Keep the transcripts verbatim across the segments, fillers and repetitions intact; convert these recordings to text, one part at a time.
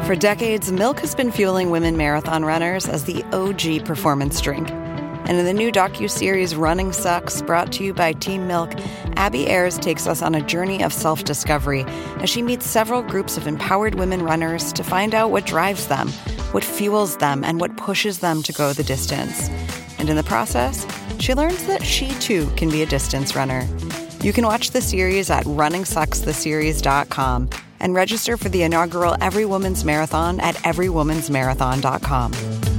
For decades, milk has been fueling women marathon runners as the O G performance drink. And in the new docuseries Running Sucks, brought to you by Team Milk, Abby Ayers takes us on a journey of self-discovery as she meets several groups of empowered women runners to find out what drives them, what fuels them, and what pushes them to go the distance. And in the process, she learns that she too can be a distance runner. You can watch the series at running sucks the series dot com and register for the inaugural Every Woman's Marathon at every woman's marathon dot com.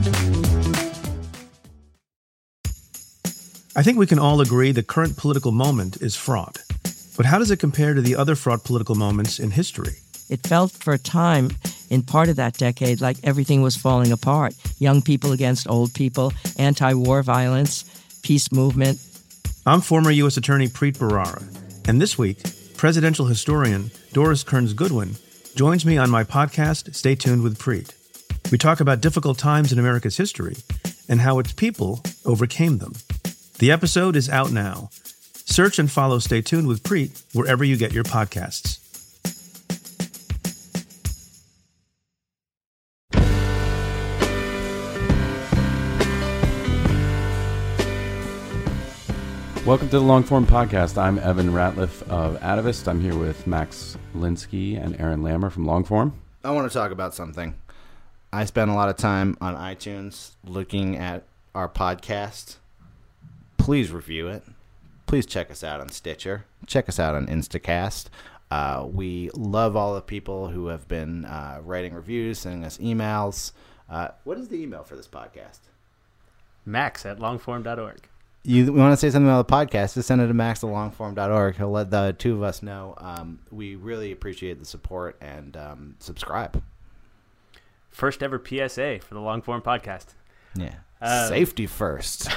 I think we can all agree the current political moment is fraught. But how does it compare to the other fraught political moments in history? It felt for a time, in part of that decade, like everything was falling apart. Young people against old people, anti-war violence, peace movement. I'm former U S Attorney Preet Bharara, and this week, presidential historian Doris Kearns Goodwin joins me on my podcast, Stay Tuned with Preet. We talk about difficult times in America's history and how its people overcame them. The episode is out now. Search and follow Stay Tuned with Preet wherever you get your podcasts. Welcome to the Longform Podcast. I'm Evan Ratliff of Atavist. I'm here with Max Linsky and Aaron Lammer from Longform. I want to talk about something. I spend a lot of time on iTunes looking at our podcast. Please review it. Please check us out on Stitcher. Check us out on Instacast. Uh, we love all the people who have been uh, writing reviews, sending us emails. Uh, what is the email for this podcast? Max at longform dot org. You want to say something about the podcast, just send it to max at longform dot org. He'll let the two of us know. Um, we really appreciate the support, and um, subscribe. First ever P S A for the Longform Podcast. Yeah. Um, Safety first.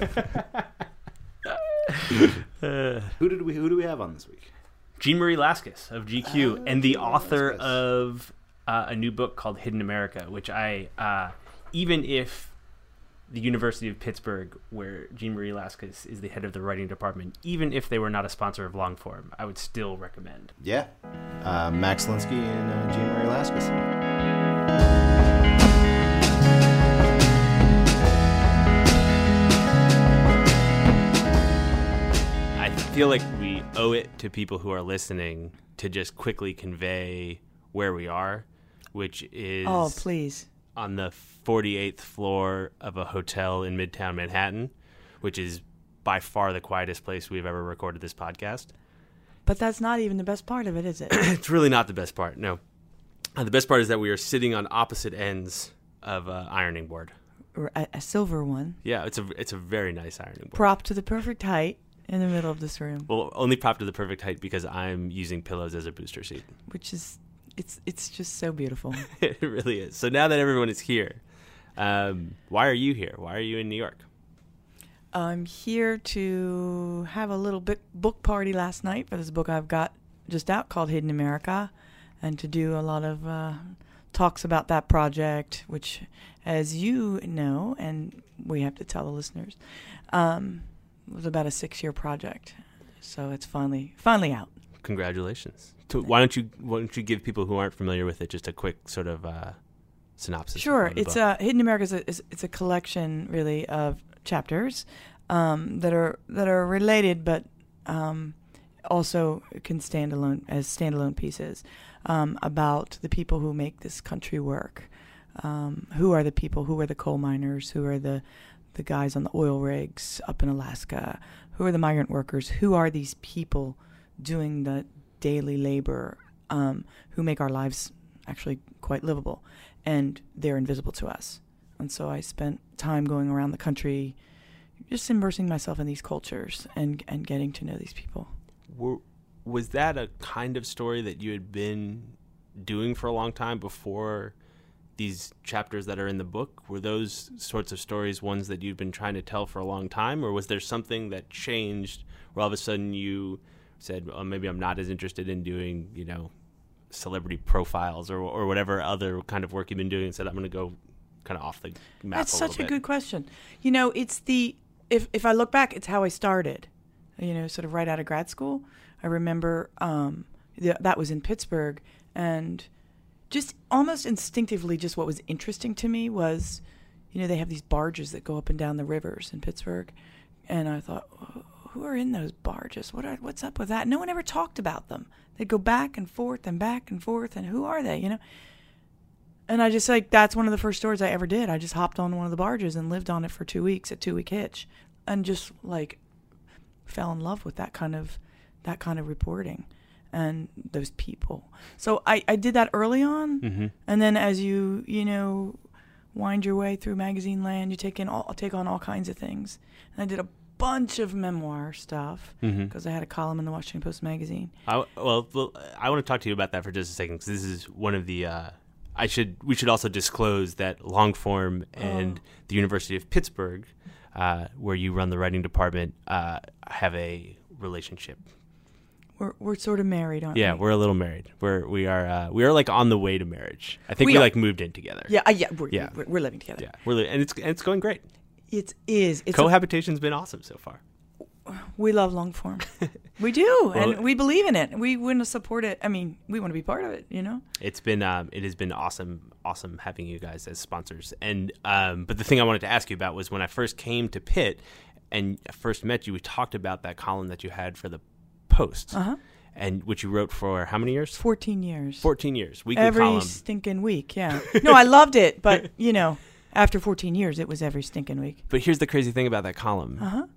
uh, who did we who do we have on this week? Jean Marie Laskus of G Q, oh, and the Jean author Laskus. of uh, a new book called Hidden America, which I, uh, even if the University of Pittsburgh, where Jean Marie Laskus is the head of the writing department, even if they were not a sponsor of Longform, I would still recommend. Yeah. Uh, Max Linsky and uh, Jean Marie Laskus. I feel like we owe it to people who are listening to just quickly convey where we are, which is Oh, please. on the forty-eighth floor of a hotel in Midtown Manhattan, which is by far the quietest place we've ever recorded this podcast. But that's not even the best part of it, is it? It's really not the best part, no. Uh, the best part is that we are sitting on opposite ends of an ironing board. a, a silver one. Yeah, it's a, it's a very nice ironing board. Propped to the perfect height in the middle of this room. Well, only propped to the perfect height because I'm using pillows as a booster seat. Which is, it's it's just so beautiful. It really is. So now that everyone is here, um, why are you here? Why are you in New York? I'm here to have a little bit book party last night for this book I've got just out called Hidden America, and to do a lot of uh, talks about that project, which, as you know, and we have to tell the listeners, um, was about a six-year project. So it's finally finally out. Congratulations. To, why don't you why don't you give people who aren't familiar with it just a quick sort of uh, synopsis? Sure. of the It's book? a Hidden America is a, is, it's a collection really of chapters um, that are that are related, but um, also can stand alone as standalone pieces um, about the people who make this country work. Um, who are the people? Who are the coal miners? Who are the the guys on the oil rigs up in Alaska? Who are the migrant workers? Who are these people doing the daily labor um, who make our lives actually quite livable? And they're invisible to us. And so I spent time going around the country just immersing myself in these cultures and, and getting to know these people. Were, was that a kind of story that you had been doing for a long time before these chapters that are in the book? Were those sorts of stories ones that you'd been trying to tell for a long time? Or was there something that changed where all of a sudden you said, oh, maybe I'm not as interested in doing, you know, celebrity profiles or or whatever other kind of work you've been doing, and said, I'm going to go kind of off the map That's a such little a bit? good question. You know, it's the, if, if I look back, it's how I started, you know, sort of right out of grad school. I remember um, the, that was in Pittsburgh, and just almost instinctively, just what was interesting to me was, you know, they have these barges that go up and down the rivers in Pittsburgh. And I thought, who are in those barges? What are, what's up with that? No one ever talked about them. They go back and forth and back and forth. And who are they, you know? And I just, like, that's one of the first tours I ever did. I just hopped on one of the barges and lived on it for two weeks, a two-week hitch. And just, like, fell in love with that kind of, that kind of reporting and those people. So I, I did that early on. Mm-hmm. And then as you, you know, wind your way through magazine land, you take in all, take on all kinds of things. And I did a bunch of memoir stuff because Mm-hmm. I had a column in the Washington Post magazine. I, well, well, I want to talk to you about that for just a second because this is one of the. Uh, I should. We should also disclose that Longform and Oh. the University of Pittsburgh, uh, where you run the writing department, uh, have a relationship. We're we're sort of married, aren't Yeah, we? we're a little married. We're we are uh, we are like on the way to marriage. I think We we, are. like moved in together. Yeah, uh, yeah, we're, Yeah. We're, we're living together. yeah. We're li- and it's and it's going great. It is. It's a, Cohabitation's been awesome so far. we love long form. We do, Well, and we believe in it. We wouldn't support it. I mean, we want to be part of it. You know. It's been um, it has been awesome, awesome having you guys as sponsors. And um, but the thing I wanted to ask you about was when I first came to Pitt and I first met you, we talked about that column that you had for the Post, Uh huh. and which you wrote for how many years? Fourteen years. Fourteen years. Weekly every column. stinking week. Yeah. No, I loved it, but you know, after fourteen years, it was every stinking week. But here's the crazy thing about that column: Uh huh.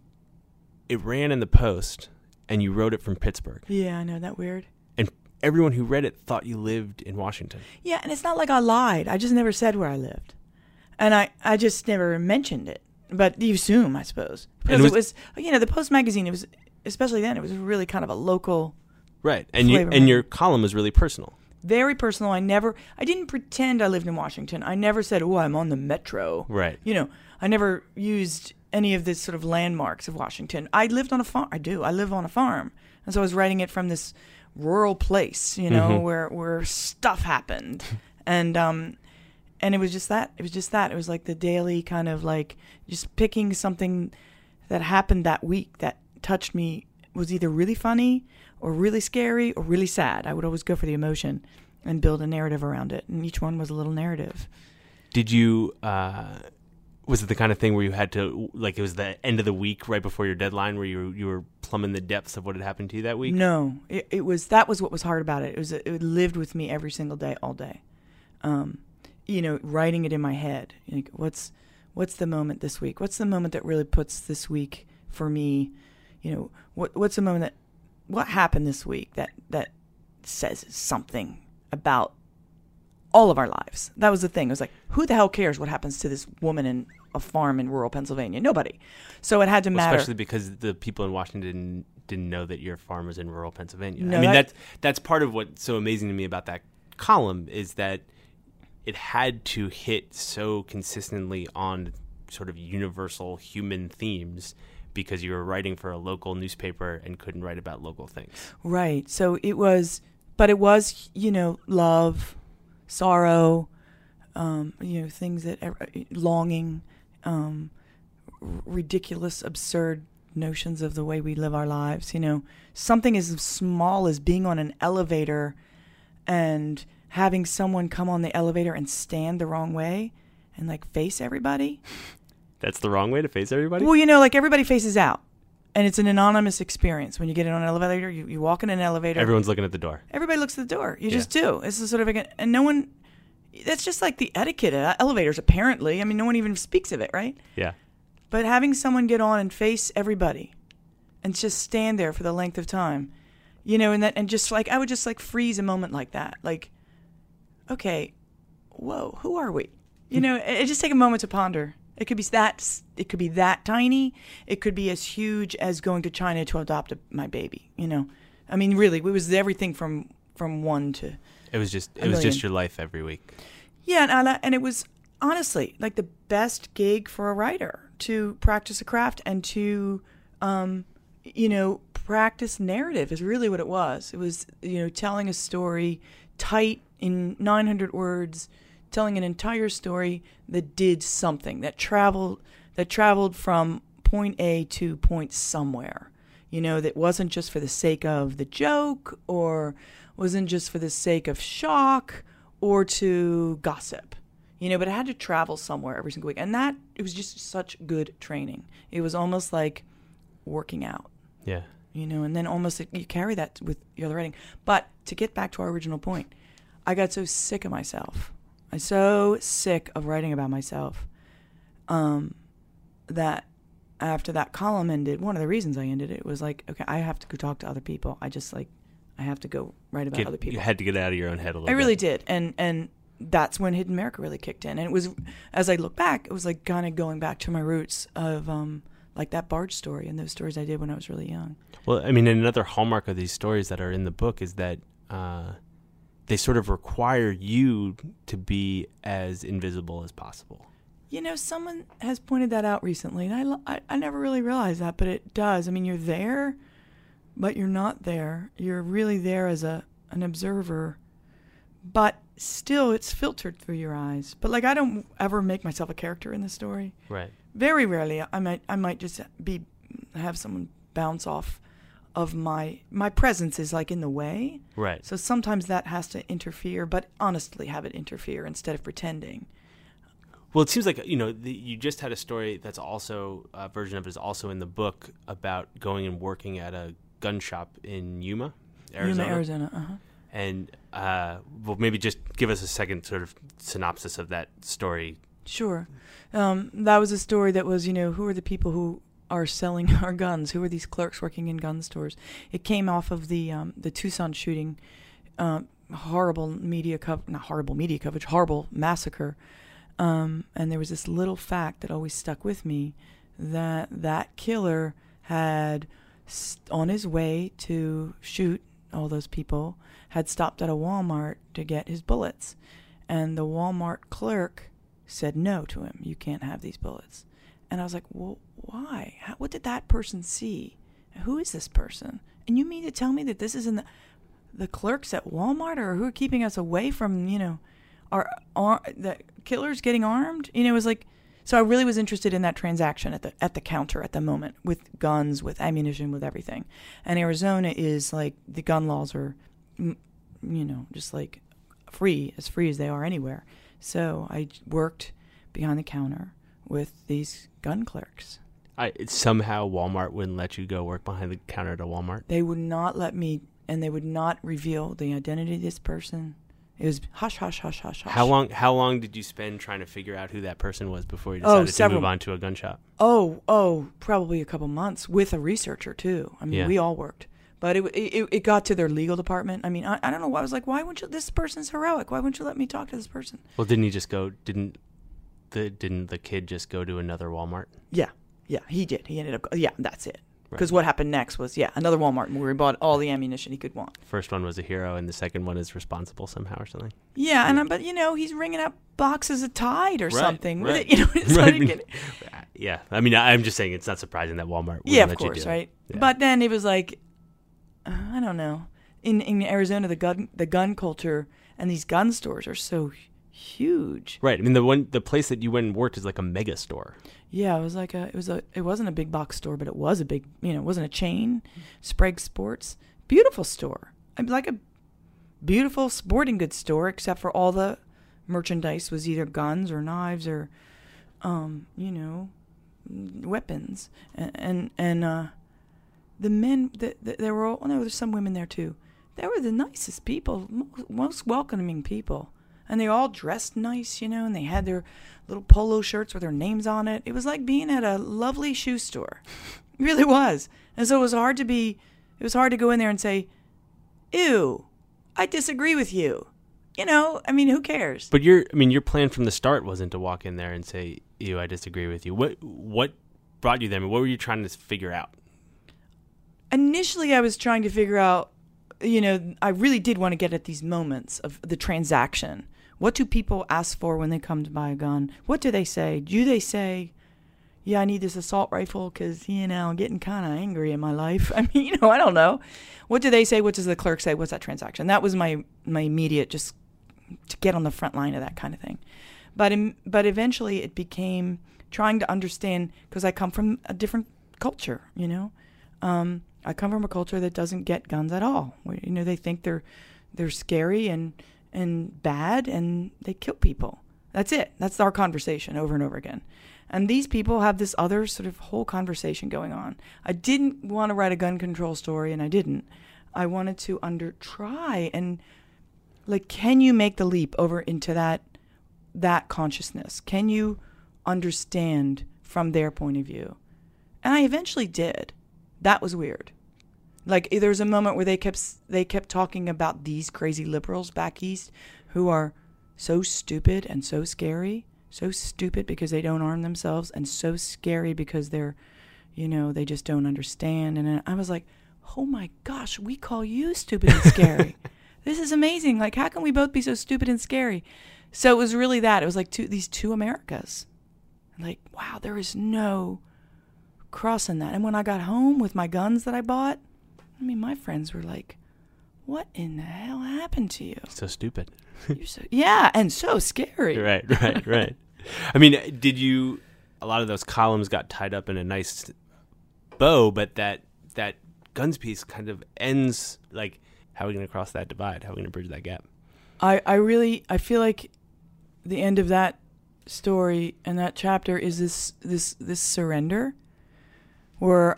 it ran in the Post, and you wrote it from Pittsburgh, Yeah, I know that weird. and everyone who read it thought you lived in Washington. Yeah, and it's not like I lied. I just never said where I lived, and I I just never mentioned it. But you assume, I suppose, because was- it was, you know, the Post magazine. It was, especially then, it was really kind of a local, Right, and you Flavor and man. your column was really personal. very personal. I never, I didn't pretend I lived in Washington. I never said, oh, I'm on the metro. Right. You know, I never used any of this sort of landmarks of Washington. I lived on a farm. I do. I live on a farm. And so I was writing it from this rural place, you know, Mhm. where, where stuff happened. and, um, and it was just that. It was just that. It was like the daily kind of like just picking something that happened that week that touched me, was either really funny or really scary or really sad. I would always go for the emotion and build a narrative around it. And each one was a little narrative. Did you? Uh, was it the kind of thing where you had to, like, it was the end of the week right before your deadline, where you you were plumbing the depths of what had happened to you that week? No, it, it was, that was what was hard about it. It was, it lived with me every single day, all day. Um, you know, writing it in my head. Like, what's, what's the moment this week? What's the moment that really puts this week for me? You know, what, what's the moment that, what happened this week that, that says something about all of our lives? That was the thing. It was like, who the hell cares what happens to this woman in a farm in rural Pennsylvania? Nobody. So it had to Well, matter. especially because the people in Washington didn't, didn't know that your farm was in rural Pennsylvania. No, I mean, that- that's that's part of what's so amazing to me about that column is that it had to hit so consistently on sort of universal human themes because you were writing for a local newspaper and couldn't write about local things. Right. So it was, but it was, you know, love, sorrow, um, you know, things that, ev- longing, um, r- ridiculous, absurd notions of the way we live our lives. You know, something as small as being on an elevator and having someone come on the elevator and stand the wrong way and like face everybody. That's the wrong way to face everybody? Well, you know, like everybody faces out. And it's an anonymous experience. When you get in on an elevator, you, you walk in an elevator. Everyone's looking at the door. Everybody looks at the door. You Yeah. just do. It's a sort of like, a, and no one, that's just like the etiquette of elevators, apparently. I mean, no one even speaks of it, right? Yeah. But having someone get on and face everybody and just stand there for the length of time, you know, and that, and just like, I would just like freeze a moment like that. Like, okay, whoa, who are we? You know, it, it just take a moment to ponder. It could be that, it could be that tiny. It could be as huge as going to China to adopt a, my baby, you know? I mean, really, it was everything from, from one to, It was just A it was million. just your life every week. yeah, and, I, li- and it was honestly like the best gig for a writer to practice a craft and to, um, you know, practice narrative is really what it was. It was, you know, telling a story tight in nine hundred words, telling an entire story that did something, that traveled, that traveled from point A to point somewhere. You know, that wasn't just for the sake of the joke or wasn't just for the sake of shock or to gossip, you know, but I had to travel somewhere every single week. And that, it was just such good training. It was almost like working out, Yeah. you know, and then almost you carry that with your other writing. But to get back to our original point, I got so sick of myself. I'm so sick of writing about myself um, that after that column ended, one of the reasons I ended it was like, okay, I have to go talk to other people. I just like, I have to go write about Get- other people. You had to get out of your own head a little I bit. really did. And and that's when Hidden America really kicked in. And it was, as I look back, it was like kind of going back to my roots of um, like that barge story and those stories I did when I was really young. Well, I mean, another hallmark of these stories that are in the book is that uh, they sort of require you to be as invisible as possible. You know, someone has pointed that out recently, and I, lo- I, I never really realized that, but it does. I mean, you're there, but you're not there. You're really there as a an observer, but still it's filtered through your eyes. But like, I don't ever make myself a character in the story. Right. Very rarely. I might I might just be have someone bounce off of my my presence is like in the way. Right. So sometimes that has to interfere, but honestly have it interfere instead of pretending. Well, it seems like, you know, the, you just had a story that's also, a version of it is also in the book about going and working at a gun shop in Yuma, Arizona. Yuma, Arizona. Uh-huh. And, uh, well, maybe just give us a second sort of synopsis of that story. Sure. Um, that was a story that was, you know, who are the people who are selling our guns? Who are these clerks working in gun stores? It came off of the um, the Tucson shooting, uh, horrible media coverage, not horrible media coverage, horrible massacre. Um, and there was this little fact that always stuck with me, that that killer had, st- on his way to shoot all those people, had stopped at a Walmart to get his bullets. And the Walmart clerk said no to him. You can't have these bullets. And I was like, well, why? How, what did that person see? Who is this person? And you mean to tell me that this isn't the, the clerks at Walmart, or who are keeping us away from, you know, our, our the killers getting armed? You know, it was like, so I really was interested in that transaction at the at the counter at the moment, with guns, with ammunition, with everything. And Arizona is like, the gun laws are, you know, just like free, as free as they are anywhere. So I worked behind the counter with these gun clerks. I, somehow Walmart wouldn't let you go work behind the counter at a Walmart. They would not let me, and they would not reveal the identity of this person. It was hush, hush, hush, hush, hush. How long? How long did you spend trying to figure out who that person was before you decided Oh, to several- move on to a gun shop? Oh, oh, probably a couple months with a researcher too. I mean, Yeah. we all worked, but it, it it got to their legal department. I mean, I, I don't know why. I was like, why wouldn't you? This person's heroic. Why wouldn't you let me talk to this person? Well, didn't he just go? Didn't the didn't the kid just go to another Walmart? Yeah, yeah, he did. He ended up. Yeah, that's it. Right. Because what happened next was, yeah, another Walmart where he bought all the ammunition he could want. First one was a hero, and the second one is responsible somehow or something. Yeah, and I, but you know, he's ringing up boxes of Tide or Right, something. with right. it, you know, it's Right. like it- Yeah, I mean, I'm just saying it's not surprising that Walmart. yeah, wouldn't of let you course, do it. right? Yeah. But then it was like, uh, I don't know. In in Arizona, the gun the gun culture and these gun stores are so huge. Right. I mean, the one the place that you went and worked is like a mega store. Yeah, it was like a it was a it wasn't a big box store, but it was a big, you know, it wasn't a chain. Sprague Sports, beautiful store. I mean, like a beautiful sporting goods store, except for all the merchandise was either guns or knives or, um, you know, weapons. And and, and uh, the men, the, the, there were all, no, there's some women there too. They were the nicest people, most, most welcoming people. And they all dressed nice, you know, and they had their little polo shirts with their names on it. It was like being at a lovely shoe store. It really was. And so it was hard to be, it was hard to go in there and say, ew, I disagree with you. You know, I mean, who cares? But your, I mean, your plan from the start wasn't to walk in there and say, "Ew, I disagree with you." What, what brought you there? I mean, what were you trying to figure out? Initially, I was trying to figure out, you know, I really did want to get at these moments of the transaction. What do people ask for when they come to buy a gun? What do they say? Do they say, yeah, I need this assault rifle because, you know, I'm getting kind of angry in my life? I mean, you know, I don't know. What do they say? What does the clerk say? What's that transaction? That was my, my immediate, just to get on the front line of that kind of thing. But in, but eventually it became trying to understand, because I come from a different culture, you know. Um, I come from a culture that doesn't get guns at all. You know, they think they're they're scary and and bad, and they kill people. That's it. That's our conversation over and over again. And these people have this other sort of whole conversation going on. I didn't want to write a gun control story, and I didn't. I wanted to under try and, like, can you make the leap over into that that consciousness? Can you understand from their point of view? And I eventually did. That was weird. Like, there was a moment where they kept they kept talking about these crazy liberals back east who are so stupid and so scary, so stupid because they don't arm themselves, and so scary because they're, you know, they just don't understand. And I was like, oh my gosh, we call you stupid and scary. This is amazing. Like, how can we both be so stupid and scary? So it was really that. It was like two, these two Americas. Like, wow, there is no crossing that. And when I got home with my guns that I bought, I mean, my friends were like, what in the hell happened to you? So stupid. You're so, yeah, and so scary. Right, right, right. I mean, did you, a lot of those columns got tied up in a nice bow, but that that guns piece kind of ends, like, how are we going to cross that divide? How are we going to bridge that gap? I, I really, I feel like the end of that story and that chapter is this this this surrender where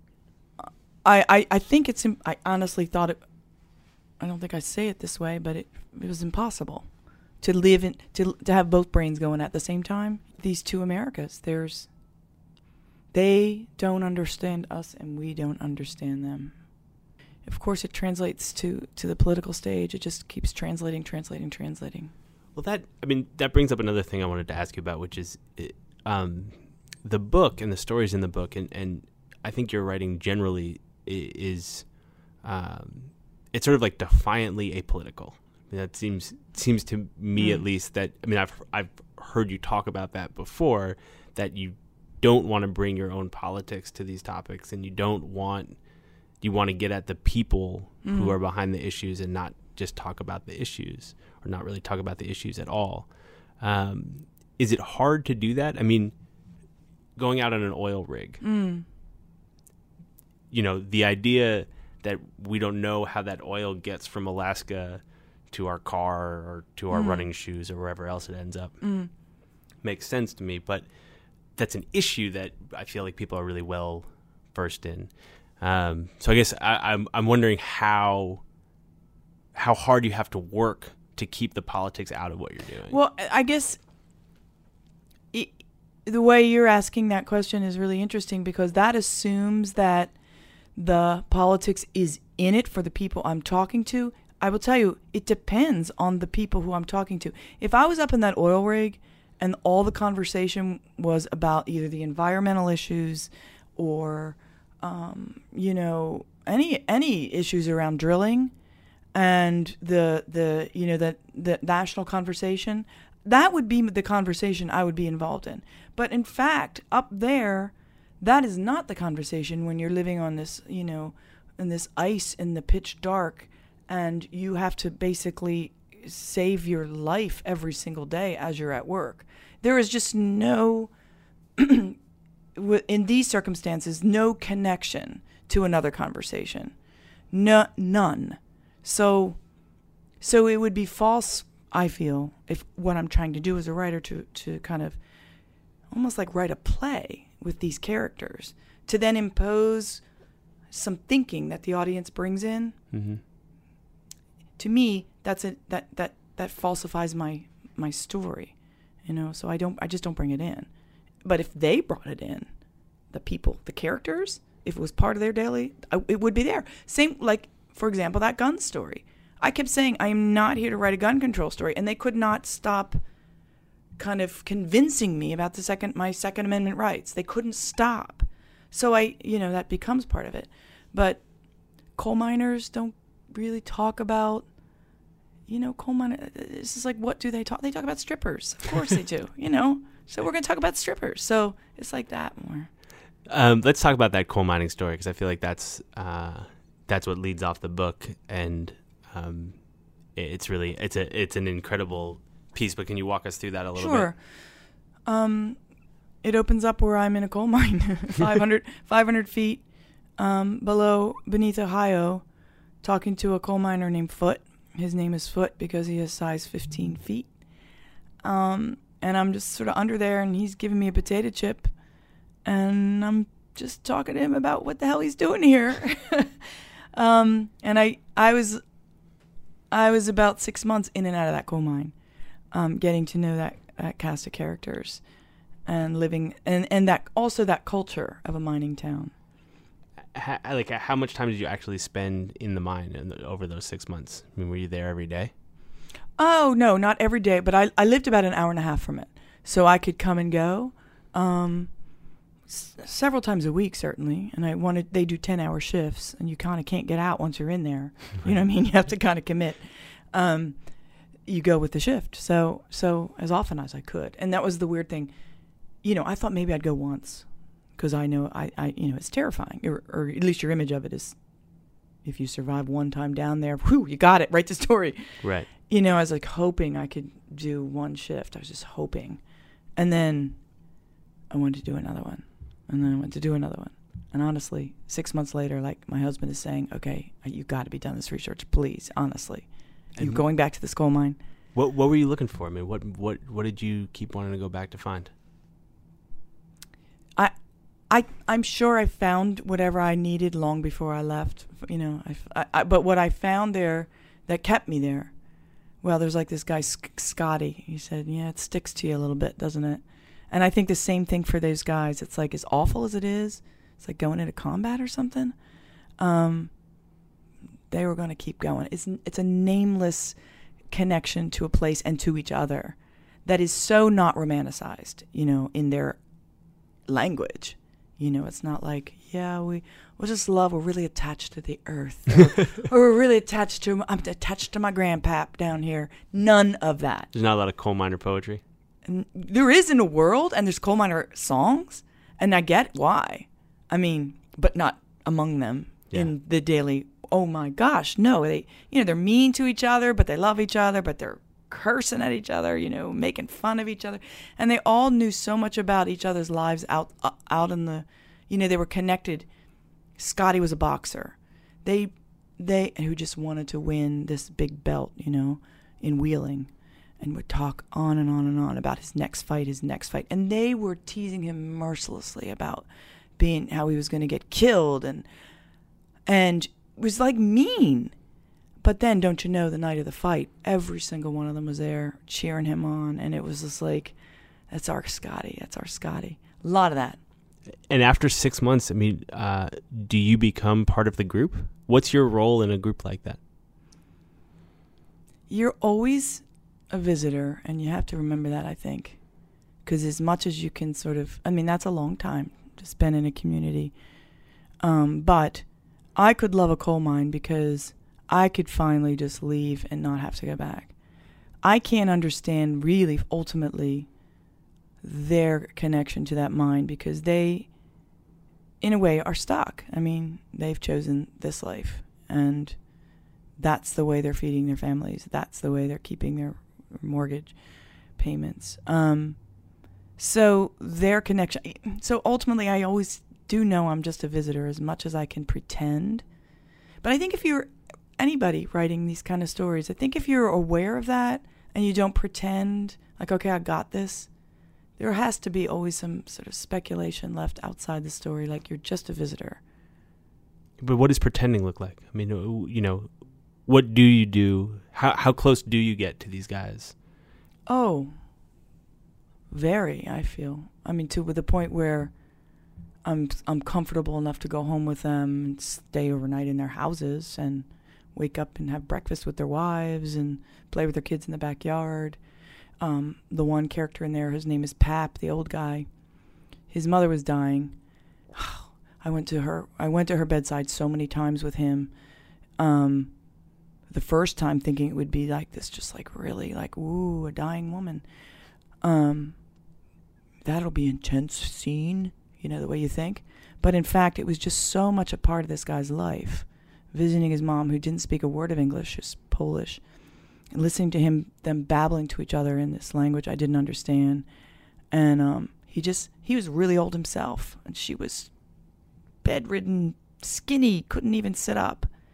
I, I, I think it's, I honestly thought it, I don't think I say it this way, but it, it was impossible to live in, to to have both brains going at the same time. These two Americas, there's, they don't understand us and we don't understand them. Of course, it translates to, to the political stage. It just keeps translating, translating, translating. Well, that, I mean, that brings up another thing I wanted to ask you about, which is um, the book and the stories in the book, and, and I think your writing generally is, um, it's sort of like defiantly apolitical. I mean, that seems seems to me mm. at least that, I mean, I've I've heard you talk about that before, that you don't want to bring your own politics to these topics, and you don't want, you want to get at the people mm. who are behind the issues and not just talk about the issues, or not really talk about the issues at all. Um, is it hard to do that? I mean, going out on an oil rig, mm. you know, the idea that we don't know how that oil gets from Alaska to our car or to our mm. running shoes or wherever else it ends up mm. makes sense to me. But that's an issue that I feel like people are really well versed in. Um, so I guess I, I'm I'm wondering how how hard you have to work to keep the politics out of what you're doing. Well, I guess it, the way you're asking that question is really interesting, because that assumes that the politics is in it for the people I'm talking to. I will tell you, it depends on the people who I'm talking to. If I was up in that oil rig and all the conversation was about either the environmental issues or, um, you know, any any issues around drilling and the the you know the the national conversation, that would be the conversation I would be involved in. But in fact, up there, that is not the conversation when you're living on this, you know, in this ice in the pitch dark, and you have to basically save your life every single day as you're at work. There is just no, in these circumstances, no connection to another conversation. No, none. So, so it would be false, I feel, if what I'm trying to do as a writer to, to kind of almost like write a play with these characters, to then impose some thinking that the audience brings in. Mm-hmm. To me, that's a, that that that falsifies my my story, you know. So I don't, I just don't bring it in. But if they brought it in, the people, the characters, if it was part of their daily, it would be there. Same, like, for example, that gun story. I kept saying, I am not here to write a gun control story, and they could not stop kind of convincing me about the second, my Second Amendment rights. They couldn't stop. So I, you know, that becomes part of it. But coal miners don't really talk about, you know, coal miner. This is like, what do they talk? They talk about strippers. Of course they do, you know. So we're going to talk about strippers. So it's like that more. Um, let's talk about that coal mining story, because I feel like that's uh, that's what leads off the book, and um, it's really it's a it's an incredible piece. But can you walk us through that a little sure. bit? Sure. Um, it opens up where I'm in a coal mine, five hundred, five hundred feet um, below, beneath Ohio, talking to a coal miner named Foote, His name is Foot because he has size fifteen feet. Um, and I'm just sort of under there, and he's giving me a potato chip, and I'm just talking to him about what the hell he's doing here. um, and I, I was, I was about six months in and out of that coal mine, um, getting to know that, that cast of characters, and living, and, and that also that culture of a mining town. How, like, how much time did you actually spend in the mine in the, over those six months? I mean, were you there every day? Oh, no, not every day, but I, I lived about an hour and a half from it. So I could come and go um, s- several times a week, certainly. And I wanted, they do ten-hour shifts, and you kind of can't get out once you're in there. You know what I mean? You have to kind of commit. Um, you go with the shift. So, so as often as I could. And that was the weird thing. You know, I thought maybe I'd go once, because I know, I, I, you know, it's terrifying. Or, or at least your image of it is, if you survive one time down there, whew, you got it, write the story. Right. You know, I was like hoping I could do one shift. I was just hoping. And then I wanted to do another one. And then I went to do another one. And honestly, six months later, like my husband is saying, okay, you got to be done this research, please, honestly. Are you going back to this coal mine? What What were you looking for? I mean, what what what did you keep wanting to go back to find? I, I, I'm sure I found whatever I needed long before I left. You know, I, I, but what I found there that kept me there, well, there's like this guy, Scotty. He said, yeah, it sticks to you a little bit, doesn't it? And I think the same thing for those guys. It's like, as awful as it is, it's like going into combat or something. Um, they were going to keep going. It's, it's a nameless connection to a place and to each other that is so not romanticized, you know, in their language. You know, it's not like, yeah, we we just love, we're really attached to the earth. Or, or we're really attached to, I'm attached to my grandpap down here. None of that. There's not a lot of coal miner poetry. And there is in the world, and there's coal miner songs, and I get why. I mean, but not among them Yeah. in the daily, oh my gosh, no. They, you know, they're mean to each other, but they love each other, but they're cursing at each other, you know, making fun of each other. And they all knew so much about each other's lives out uh, out in the, you know, they were connected. Scotty was a boxer. They, they, who just wanted to win this big belt, you know, in wheeling, and would talk on and on and on about his next fight, his next fight. And they were teasing him mercilessly about being, how he was going to get killed, and, and it was like mean. But then, don't you know, the night of the fight, every single one of them was there cheering him on, and it was just like, that's our Scotty, that's our Scotty. A lot of that. And after six months, I mean, uh, do you become part of the group? What's your role in a group like that? You're always a visitor, and you have to remember that, I think. Because as much as you can sort of, I mean, that's a long time to spend in a community. Um, but I could love a coal mine because I could finally just leave and not have to go back. I can't understand really ultimately their connection to that mine, because they, in a way, are stuck. I mean, they've chosen this life, and that's the way they're feeding their families. That's the way they're keeping their mortgage payments. Um, so their connection. So ultimately, I always do know I'm just a visitor as much as I can pretend. But I think if you're anybody writing these kind of stories, I think if you're aware of that and you don't pretend like, okay, I got this, there has to be always some sort of speculation left outside the story, like you're just a visitor. But what does pretending look like? I mean, you know, what do you do? How how close do you get to these guys? Oh, very, I feel. I mean, to the point where I'm I'm comfortable enough to go home with them and stay overnight in their houses and wake up and have breakfast with their wives and play with their kids in the backyard. Um, the one character in there, his name is Pap, the old guy. His mother was dying. I went to her. I went to her bedside so many times with him. Um, the first time thinking it would be like this, just like really like, ooh, a dying woman. Um, that'll be an intense scene, you know, the way you think. But in fact, it was just so much a part of this guy's life. Visiting his mom, who didn't speak a word of English, just Polish, and listening to him, them babbling to each other in this language I didn't understand. And um, he just, he was really old himself, and she was bedridden, skinny, couldn't even sit up.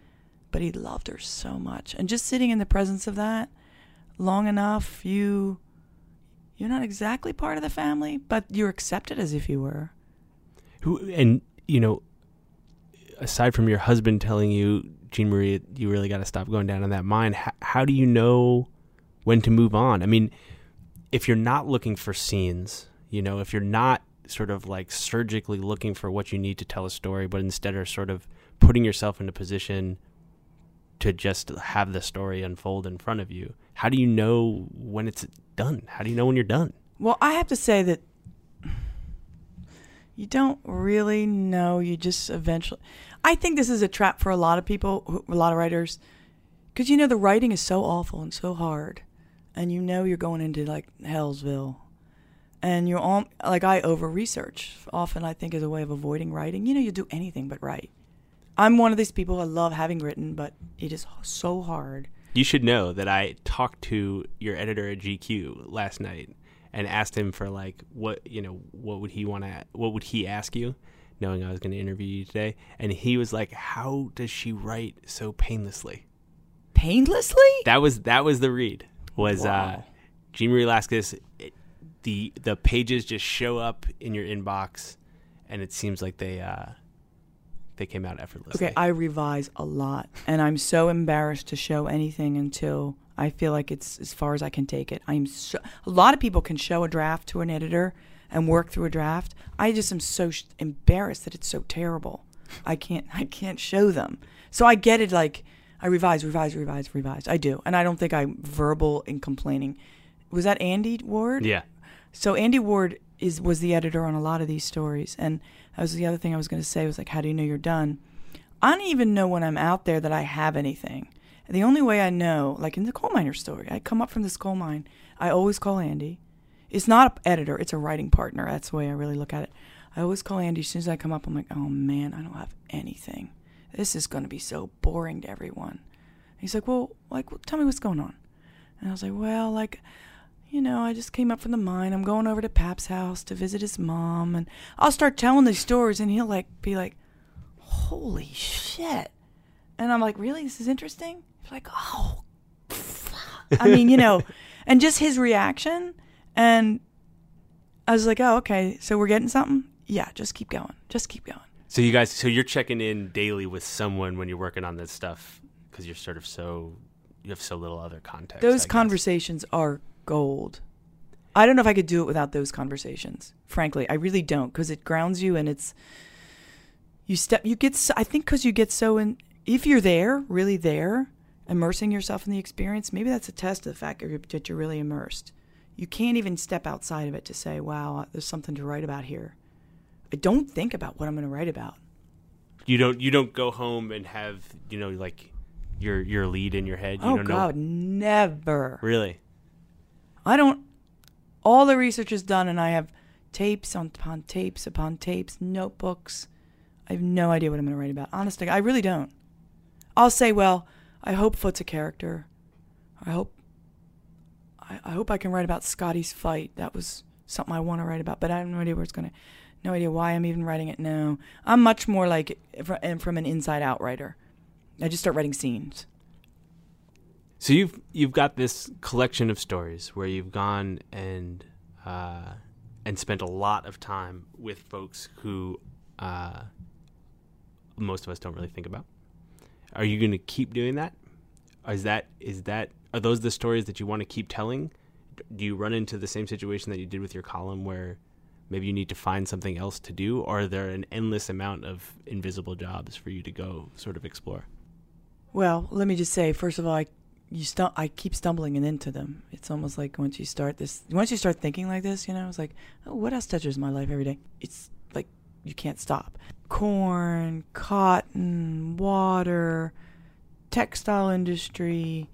but he loved her so much. And just sitting in the presence of that long enough, you, you're not exactly part of the family, but you're accepted as if you were. Who and, you know, aside from your husband telling you, Jean Marie, you really got to stop going down in that mine, how, how do you know when to move on? I mean, if you're not looking for scenes, you know, if you're not sort of like surgically looking for what you need to tell a story, but instead are sort of putting yourself in a position to just have the story unfold in front of you, how do you know when it's done? How do you know when you're done? Well, I have to say that you don't really know. You just eventually... I think this is a trap for a lot of people, who, a lot of writers, because, you know, the writing is so awful and so hard, and you know you're going into, like, Hellsville. And you're all... Like, I over-research, often, I think, as a way of avoiding writing. You know, you do anything but write. I'm one of these people. I love having written, but it is so hard. You should know that I talked to your editor at G Q last night and asked him for, like, what, you know, what would he want to, what would he ask you, knowing I was going to interview you today. And he was like, how does she write so painlessly? Painlessly? That was, that was the read, was Wow. uh, Jean Marie Laskus. It, the, the pages just show up in your inbox, and it seems like they, uh, they came out effortlessly. Okay, I revise a lot, and I'm so embarrassed to show anything until I feel like it's as far as I can take it. I'm so, a lot of people can show a draft to an editor and work through a draft. I just am so sh- embarrassed that it's so terrible. I can't I can't show them. So I get it, like, I revise, revise, revise, revise. I do, and I don't think I'm verbal in complaining. Was that Andy Ward? Yeah. So Andy Ward is was the editor on a lot of these stories, and that was the other thing I was going to say was, like, how do you know you're done? I don't even know when I'm out there that I have anything. The only way I know, like in the coal miner story, I come up from this coal mine, I always call Andy. It's not an editor, it's a writing partner. That's the way I really look at it. I always call Andy. As soon as I come up, I'm like, oh man, I don't have anything. This is going to be so boring to everyone. He's like, well, like, well, tell me what's going on. And I was like, well, like, you know, I just came up from the mine. I'm going over to Pap's house to visit his mom. And I'll start telling these stories, and he'll, like, be like, holy shit. And I'm like, really? This is interesting? He's like, oh, fuck. I mean, you know, and just his reaction. And I was like, oh, okay, so we're getting something? Yeah, just keep going. Just keep going. So you guys, so you're checking in daily with someone when you're working on this stuff because you're sort of so, you have so little other context. I Those guess. conversations are gold. I don't know if I could do it without those conversations. Frankly, I really don't, because it grounds you, and it's, you step, you get, so, I think because you get so in, if you're there, really there, immersing yourself in the experience, maybe that's a test of the fact that you're really immersed. You can't even step outside of it to say, wow, there's something to write about here. I don't think about what I'm going to write about. You don't, you don't go home and have, you know, like your, your lead in your head. You Oh don't God, know. never. Really? I don't, all the research is done, and I have tapes upon tapes upon tapes, notebooks. I have no idea what I'm going to write about. Honestly, I really don't. I'll say, well, I hope Foot's a character. I hope, I, I hope I can write about Scotty's fight. That was something I want to write about, but I have no idea where it's going to, no idea why I'm even writing it now. I'm much more like from an inside-out writer. I just start writing scenes. So you've you've got this collection of stories where you've gone and uh, and spent a lot of time with folks who uh, most of us don't really think about. Are you going to keep doing that? Is that is that are those the stories that you want to keep telling? Do you run into the same situation that you did with your column, where maybe you need to find something else to do, or are there an endless amount of invisible jobs for you to go sort of explore? Well, let me just say, first of all, I you stu- I keep stumbling into them. It's almost like once you start this, once you start thinking like this, you know, it's like, oh, what else touches my life every day? It's like you can't stop. Corn, cotton, water, textile industry,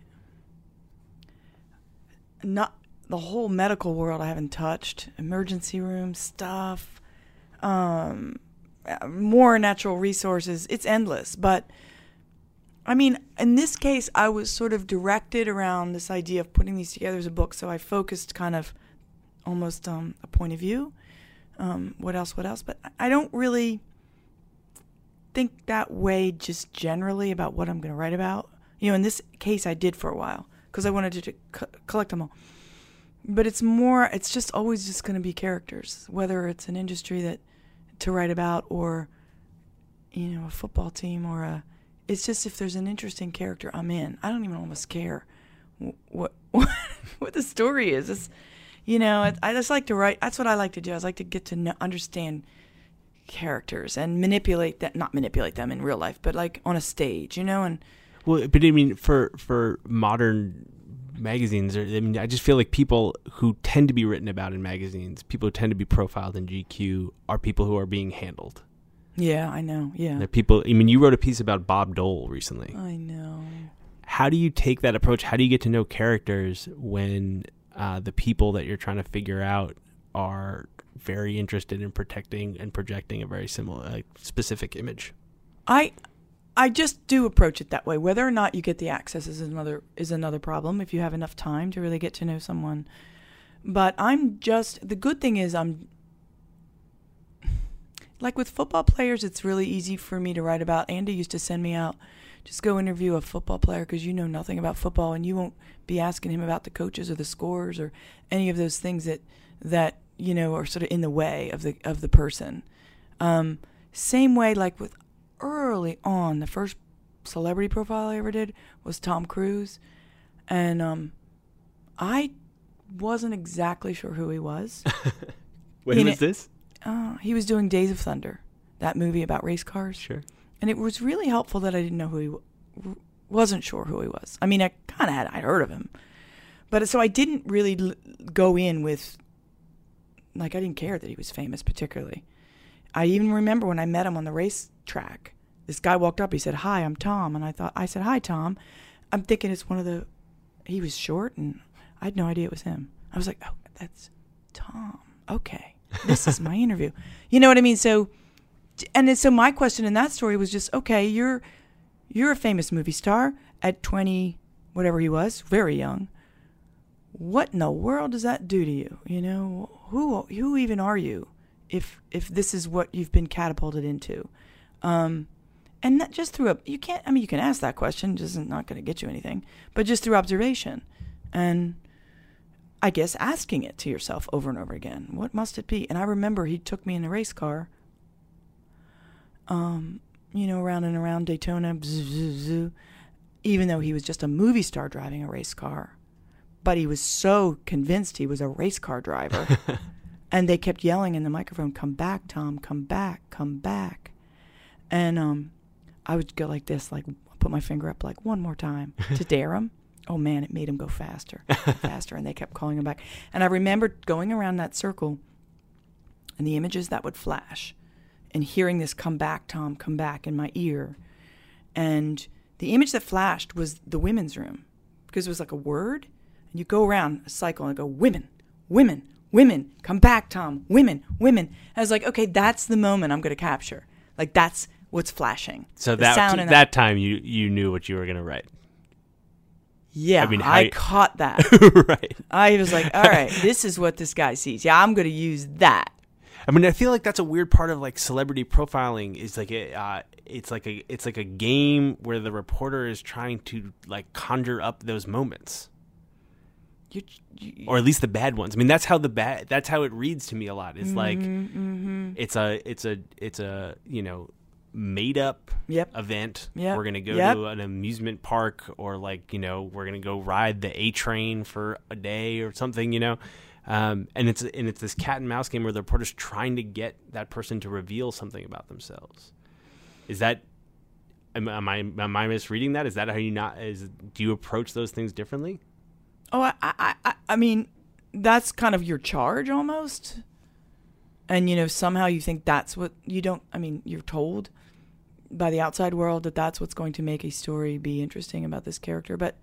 not the whole medical world I haven't touched, emergency room stuff, um, more natural resources. It's endless, but I mean, in this case, I was sort of directed around this idea of putting these together as a book, so I focused kind of almost um, a point of view. Um, what else, what else? But I don't really, think that way just generally about what I'm going to write about. You know, in this case, I did for a while because I wanted to co- collect them all. But it's more, it's just always just going to be characters, whether it's an industry that to write about or, you know, a football team or a, it's just if there's an interesting character, I'm in. I don't even almost care what what, what the story is. It's, you know, I, I just like to write. That's what I like to do. I like to get to know, understand characters and manipulate that, not manipulate them in real life, but like on a stage, you know, and. Well, but I mean, for for modern magazines, or, I mean, I just feel like people who tend to be written about in magazines, people who tend to be profiled in G Q, are people who are being handled. Yeah, I know. Yeah, they're people. I mean, you wrote a piece about Bob Dole recently. I know. How do you take that approach? How do you get to know characters when uh, the people that you're trying to figure out are very interested in protecting and projecting a very similar, like, specific image? I. I just do approach it that way. Whether or not you get the access is another is another problem if you have enough time to really get to know someone. But I'm just, the good thing is I'm, like with football players, it's really easy for me to write about. Andy used to send me out, just go interview a football player because you know nothing about football and you won't be asking him about the coaches or the scores or any of those things that, that you know, are sort of in the way of the of the person. Um, same way like with early on, the first celebrity profile I ever did was Tom Cruise, and um, I wasn't exactly sure who he was. When he was this? Uh, he was doing Days of Thunder, that movie about race cars. Sure. And it was really helpful that I didn't know who he w- wasn't sure who he was. I mean, I kind of had I'd heard of him, but so I didn't really l- go in with like I didn't care that he was famous particularly. I even remember when I met him on the racetrack, this guy walked up, he said, "Hi, I'm Tom." And I thought, I said, "Hi, Tom." I'm thinking it's one of the, he was short and I had no idea it was him. I was like, "Oh, that's Tom. Okay. This is my interview." You know what I mean? So, and then, so my question in that story was just, okay, you're, you're a famous movie star at twenty, whatever he was, very young. What in the world does that do to you? You know, who, who even are you? If if this is what you've been catapulted into, um, and not just through a you can't I mean you can ask that question, just not going to get you anything, but just through observation, and I guess asking it to yourself over and over again, what must it be? And I remember he took me in a race car, um, you know, around and around Daytona, bzz, bzz, bzz, even though he was just a movie star driving a race car, but he was so convinced he was a race car driver. And they kept yelling in the microphone, "Come back, Tom, come back, come back." And um, I would go like this, like put my finger up like one more time to dare him. Oh, man, it made him go faster, faster. And they kept calling him back. And I remember going around that circle and the images that would flash and hearing this "come back, Tom, come back" in my ear. And the image that flashed was the women's room because it was like a word. And you go around a cycle and go, "Women, women, women, come back, Tom, women, women." I was like, okay, that's the moment I'm going to capture. Like, that's what's flashing. So the that sound that, in that time you, you knew what you were going to write. Yeah, I, mean, I you... caught that. Right. I was like, all right, this is what this guy sees. Yeah, I'm going to use that. I mean, I feel like that's a weird part of like celebrity profiling. Is like a, uh, it's like a it's like a game where the reporter is trying to like conjure up those moments. You, you, or at least the bad ones. I mean, that's how the bad. That's how it reads to me a lot. It's mm-hmm, like mm-hmm. it's a, it's a, it's a, you know, made up yep. event. Yep. We're gonna go yep. to an amusement park, or like you know, we're gonna go ride the A train for a day or something. You know, um, and it's and it's this cat and mouse game where the reporter's trying to get that person to reveal something about themselves. Is that? Am, am I am I misreading that? Is that how you not? Is do you approach those things differently? Oh, I, I, I, I mean, that's kind of your charge almost. And, you know, somehow you think that's what you don't, I mean, you're told by the outside world that that's what's going to make a story be interesting about this character. But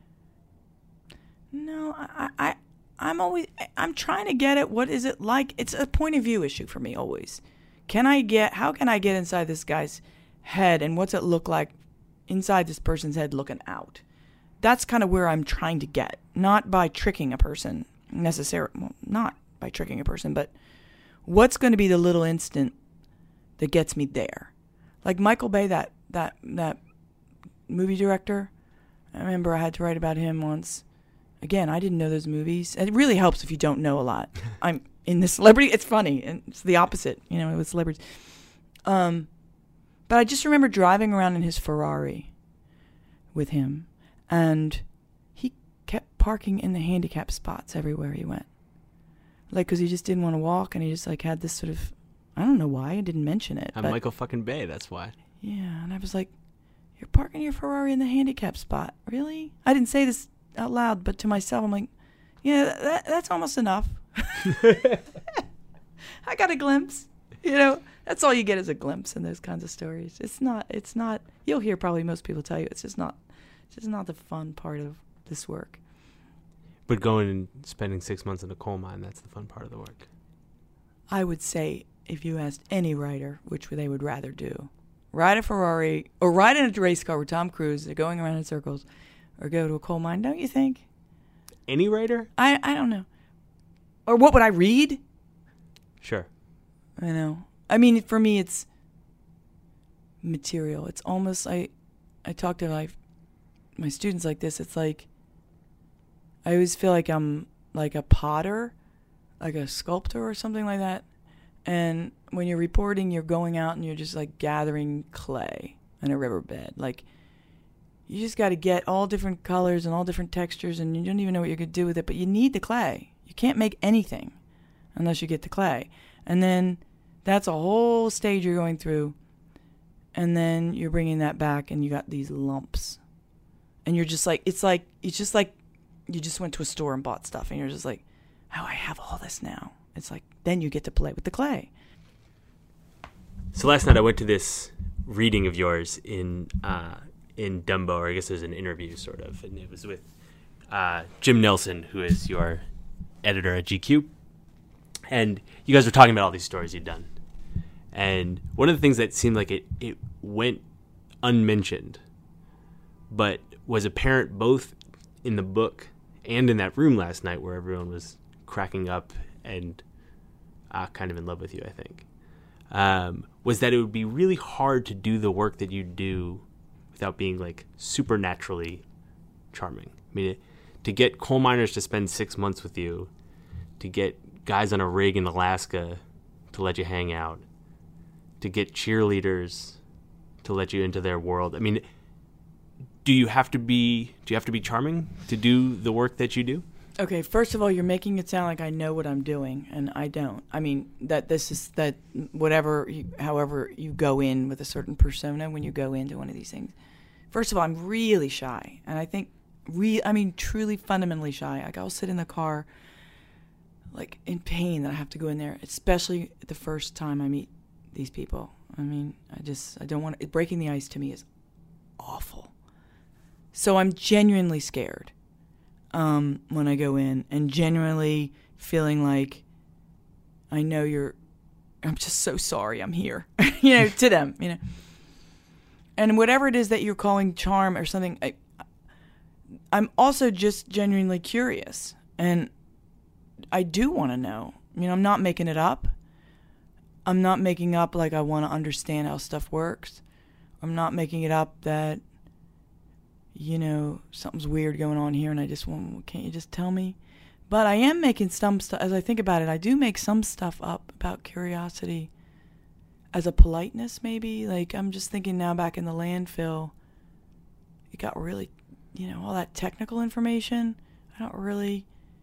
no, I, I, I'm always, I'm trying to get at what is it like? It's a point of view issue for me always. Can I get, how can I get inside this guy's head and what's it look like inside this person's head looking out? That's kind of where I'm trying to get, not by tricking a person necessarily, well, not by tricking a person, but what's going to be the little instant that gets me there? Like Michael Bay, that that that movie director. I remember I had to write about him once. Again, I didn't know those movies. And it really helps if you don't know a lot. I'm in the celebrity. It's funny, and it's the opposite, you know, with celebrities. Um, but I just remember driving around in his Ferrari with him, and he kept parking in the handicap spots everywhere he went. Like, because he just didn't want to walk, and he just, like, had this sort of, I don't know why, I didn't mention it. I'm but, Michael fucking Bay, that's why. Yeah, and I was like, you're parking your Ferrari in the handicap spot? Really? I didn't say this out loud, but to myself, I'm like, yeah, that, that's almost enough. I got a glimpse. You know, that's all you get is a glimpse in those kinds of stories. It's not, it's not, you'll hear probably most people tell you, it's just not, it's just not the fun part of this work. But going and spending six months in a coal mine, that's the fun part of the work. I would say if you asked any writer, which they would rather do, ride a Ferrari or ride in a race car with Tom Cruise, they're going around in circles, or go to a coal mine, don't you think? Any writer? I I don't know. Or what would I read? Sure. I know. I mean, for me, it's material. It's almost, I, I talk to like my students like this. It's like, I always feel like I'm like a potter, like a sculptor or something like that. And when you're reporting, you're going out and you're just like gathering clay in a riverbed. Like, you just got to get all different colors and all different textures, and you don't even know what you're going to do with it, but you need the clay. You can't make anything unless you get the clay. And then that's a whole stage you're going through, and then you're bringing that back, and you got these lumps. And you're just like, it's like, it's just like you just went to a store and bought stuff, and you're just like, oh, I have all this now. It's like, then you get to play with the clay. So last night I went to this reading of yours in uh, in Dumbo, or I guess it was an interview, sort of, and it was with uh, Jim Nelson, who is your editor at G Q. And you guys were talking about all these stories you'd done. And one of the things that seemed like it, it went unmentioned, but was apparent both in the book and in that room last night where everyone was cracking up and uh, kind of in love with you, I think, um, was that it would be really hard to do the work that you do without being, like, supernaturally charming. I mean, it, to get coal miners to spend six months with you, to get guys on a rig in Alaska to let you hang out, to get cheerleaders to let you into their world. I mean, do you have to be do you have to be charming to do the work that you do? Okay, first of all, you're making it sound like I know what I'm doing, and I don't. I mean, that this is that whatever, you, however you go in with a certain persona when you go into one of these things. First of all, I'm really shy, and I think, re- I mean, truly fundamentally shy. Like, I'll sit in the car, like, in pain that I have to go in there, especially the first time I meet these people. I mean, I just, I don't want to, breaking the ice to me is awful. So I'm genuinely scared um, when I go in, and genuinely feeling like I know you're, I'm just so sorry I'm here, you know, to them, you know. And whatever it is that you're calling charm or something, I, I'm also just genuinely curious, and I do want to know. I mean, I'm not making it up. I'm not making up like I want to understand how stuff works. I'm not making it up that, you know, something's weird going on here and I just want, can't you just tell me? But I am making some stuff, as I think about it, I do make some stuff up about curiosity as a politeness, maybe. Like, I'm just thinking now back in the landfill, it got really, you know, all that technical information. I don't really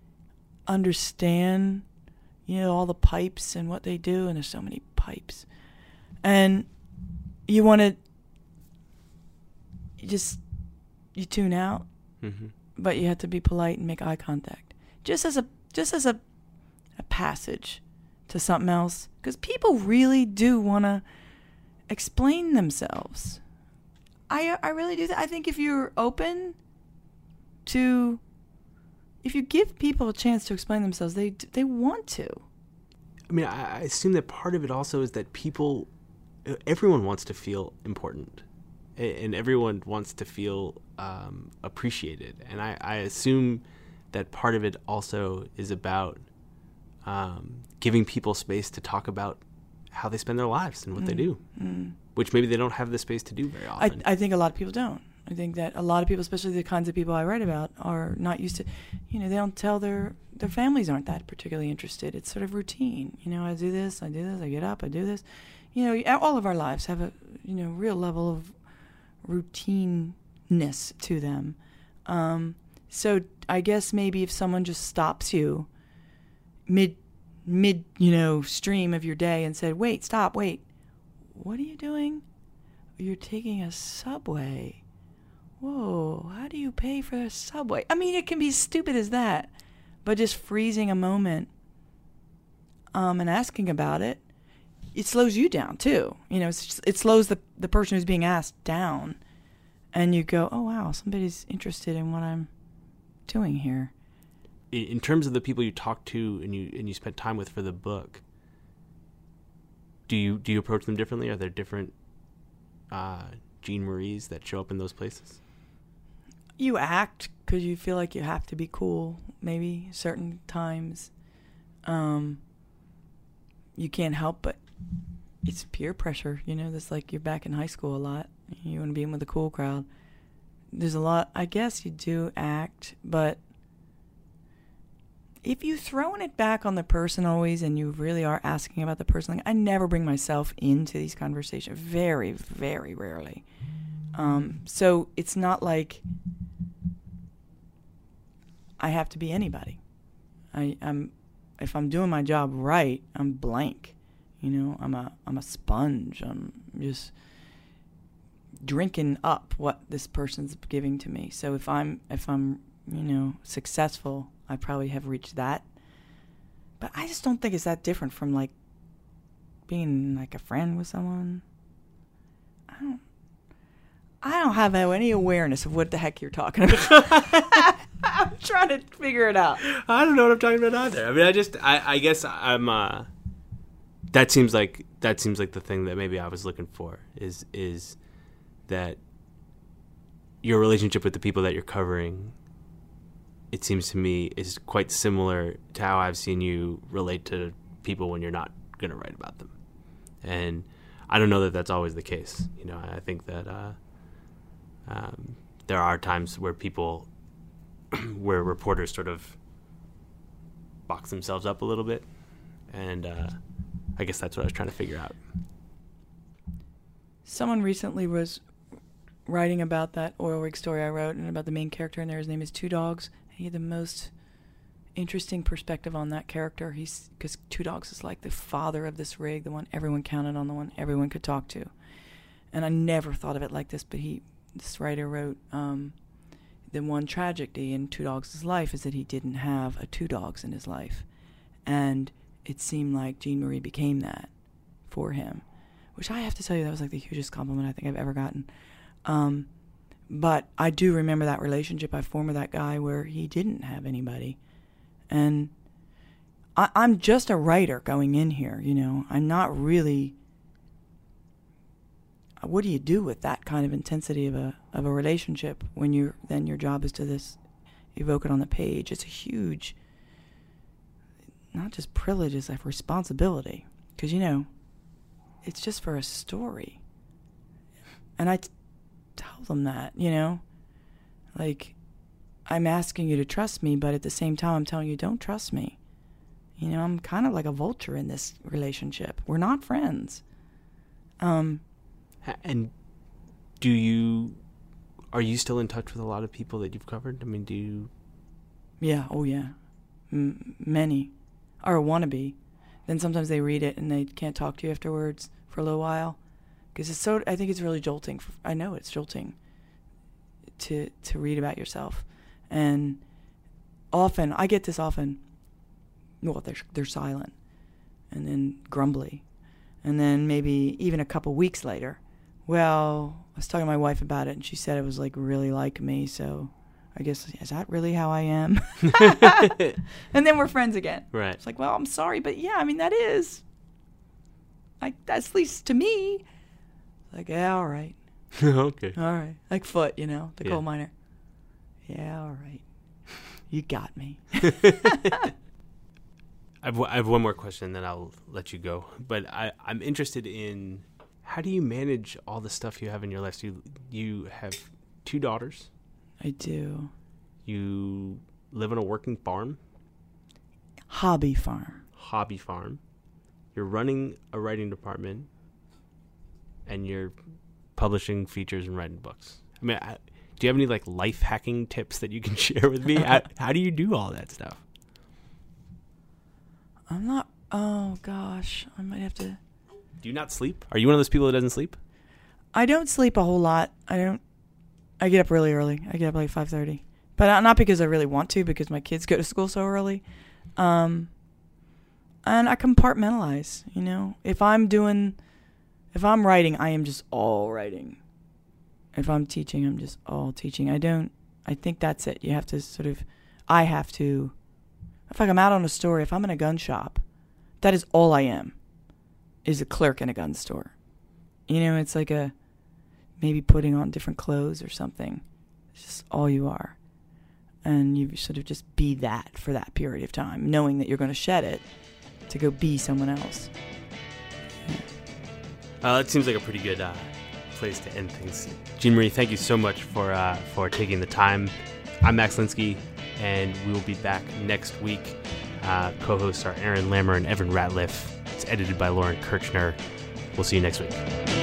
understand, you know, all the pipes and what they do, and there's so many pipes. And you want to, you just, you tune out, mm-hmm. but you have to be polite and make eye contact. Just as a, just as a, a passage to something else. Because people really do want to explain themselves. I I really do. Th- I think if you're open to, if you give people a chance to explain themselves, they they want to. I mean, I, I assume that part of it also is that people, everyone wants to feel important, and everyone wants to feel um, appreciated. And I, I assume that part of it also is about um, giving people space to talk about how they spend their lives and what mm. they do, mm. which maybe they don't have the space to do very often. I, I think a lot of people don't. I think that a lot of people, especially the kinds of people I write about, are not used to, you know, they don't tell their, their families aren't that particularly interested. It's sort of routine. You know, I do this, I do this, I get up, I do this. You know, all of our lives have a, you know, real level of routineness to them. Um, so I guess maybe if someone just stops you mid, mid, you know, stream of your day and said, wait, stop, wait, what are you doing? You're taking a subway. Whoa, how do you pay for a subway? I mean, it can be as stupid as that, but just freezing a moment um, and asking about it, it slows you down too. You know, it's just, it slows the, the person who's being asked down, and you go, oh, wow, somebody's interested in what I'm doing here. In terms of the people you talk to and you and you spent time with for the book, do you do you approach them differently? Are there different uh, Jean Maries that show up in those places? You act because you feel like you have to be cool, maybe certain times. Um, you can't help but it's peer pressure, you know. That's like you're back in high school a lot. You want to be in with the cool crowd. There's a lot. I guess you do act, but if you throwing it back on the person always, and you really are asking about the person, like, I never bring myself into these conversations. Very, very rarely. Um, so it's not like I have to be anybody. I, I'm, if I'm doing my job right, I'm blank. You know, I'm a, I'm a sponge. I'm just drinking up what this person's giving to me. So if I'm, if I'm, you know, successful, I probably have reached that. But I just don't think it's that different from like being like a friend with someone. I don't, I don't have any awareness of what the heck you're talking about. I'm trying to figure it out. I don't know what I'm talking about either. I mean, I just, I, I guess I'm, uh, that seems like, that seems like the thing that maybe I was looking for is, is that your relationship with the people that you're covering, it seems to me, is quite similar to how I've seen you relate to people when you're not going to write about them. And I don't know that that's always the case. You know, I think that, uh, um, there are times where people, where reporters sort of box themselves up a little bit. And uh, I guess that's what I was trying to figure out. Someone recently was writing about that oil rig story I wrote and about the main character in there. His name is Two Dogs. He had the most interesting perspective on that character. He's because Two Dogs is like the father of this rig, the one everyone counted on, the one everyone could talk to. And I never thought of it like this, but he, this writer wrote, um, the one tragedy in Two Dogs' life is that he didn't have a two dogs in his life. And it seemed like Jean Marie became that for him, which I have to tell you, that was like the hugest compliment I think I've ever gotten. Um, but I do remember that relationship I formed with that guy where he didn't have anybody. And I, I'm just a writer going in here, you know. I'm not really... What do you do with that kind of intensity of a of a relationship when you then your job is to this evoke it on the page? It's a huge, not just privilege, it's a responsibility, because you know it's just for a story, and I t- tell them that, you know, like I'm asking you to trust me, but at the same time I'm telling you don't trust me. You know, I'm kind of like a vulture in this relationship. We're not friends. Um. And do you, are you still in touch with a lot of people that you've covered? I mean, do you? Yeah, oh yeah. M- many. Or want to be. Then sometimes they read it and they can't talk to you afterwards for a little while. Because it's so, I think it's really jolting. For, I know it's jolting to to read about yourself. And often, I get this often, well, they're, they're silent. And then grumbly. And then maybe even a couple weeks later, well, I was talking to my wife about it, and she said it was, like, really like me, so I guess, is that really how I am? And then we're friends again. Right. It's like, well, I'm sorry, but, yeah, I mean, that is, like, that's at least to me. Like, yeah, all right. Okay. All right. Like Foot, you know, the Yeah. coal miner. Yeah, all right. You got me. I've, I have one more question, then I'll let you go. But I, I'm interested in how do you manage all the stuff you have in your life? So you, you have two daughters. I do. You live on a working farm. Hobby farm. Hobby farm. You're running a writing department, and you're publishing features and writing books. I mean, I, do you have any like life hacking tips that you can share with me? how, how do you do all that stuff? I'm not. Oh gosh, I might have to. Do you not sleep? Are you one of those people that doesn't sleep? I don't sleep a whole lot. I don't. I get up really early. I get up like five thirty, but not because I really want to, because my kids go to school so early. Um, and I compartmentalize. You know, if I'm doing, if I'm writing, I am just all writing. If I'm teaching, I'm just all teaching. I don't. I think that's it. You have to sort of. I have to. If like I'm out on a story, if I'm in a gun shop, that is all I am. Is a clerk in a gun store. You know, it's like a maybe putting on different clothes or something. It's just all you are. And you sort of just be that for that period of time, knowing that you're going to shed it to go be someone else. Yeah. Uh, that seems like a pretty good uh, place to end things. Jean Marie, thank you so much for uh, for taking the time. I'm Max Linsky, and we will be back next week. Uh, co-hosts are Aaron Lammer and Evan Ratliff. It's edited by Lauren Kirchner. We'll see you next week.